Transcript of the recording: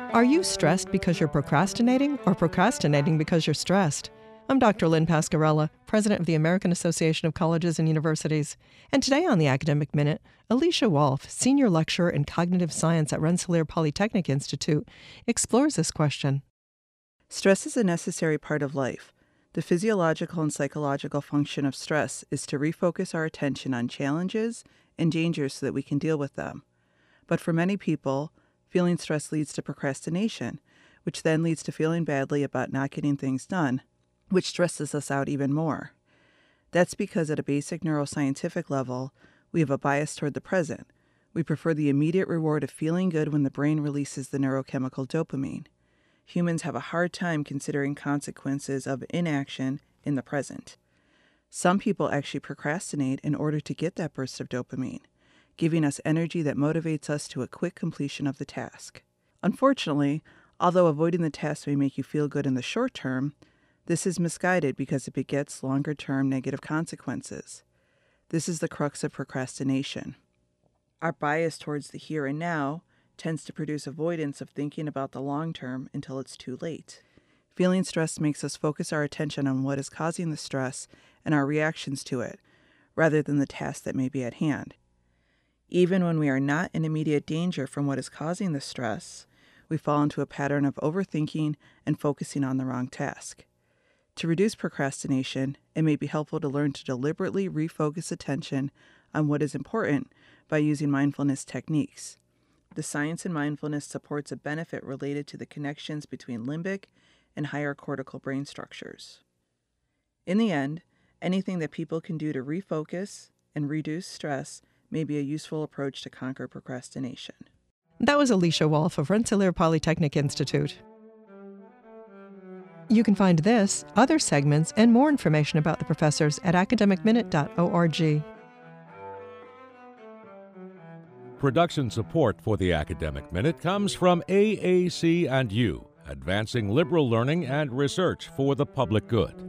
Are you stressed because you're procrastinating or procrastinating because you're stressed? I'm Dr. Lynn Pascarella, president of the American Association of Colleges and Universities. And today on the Academic Minute, Alicia Wolf, senior lecturer in cognitive science at Rensselaer Polytechnic Institute, explores this question. Stress is a necessary part of life. The physiological and psychological function of stress is to refocus our attention on challenges and dangers so that we can deal with them. But for many people, feeling stress leads to procrastination, which then leads to feeling badly about not getting things done, which stresses us out even more. That's because at a basic neuroscientific level, we have a bias toward the present. We prefer the immediate reward of feeling good when the brain releases the neurochemical dopamine. Humans have a hard time considering consequences of inaction in the present. Some people actually procrastinate in order to get that burst of dopamine, giving us energy that motivates us to a quick completion of the task. Unfortunately, although avoiding the task may make you feel good in the short term, this is misguided because it begets longer-term negative consequences. This is the crux of procrastination. Our bias towards the here and now tends to produce avoidance of thinking about the long term until it's too late. Feeling stressed makes us focus our attention on what is causing the stress and our reactions to it, rather than the task that may be at hand. Even when we are not in immediate danger from what is causing the stress, we fall into a pattern of overthinking and focusing on the wrong task. To reduce procrastination, it may be helpful to learn to deliberately refocus attention on what is important by using mindfulness techniques. The science in mindfulness supports a benefit related to the connections between limbic and higher cortical brain structures. In the end, anything that people can do to refocus and reduce stress may be a useful approach to conquer procrastination. That was Alicia Wolf of Rensselaer Polytechnic Institute. You can find this, other segments, and more information about the professors at academicminute.org. Production support for the Academic Minute comes from AAC&U, advancing liberal learning and research for the public good.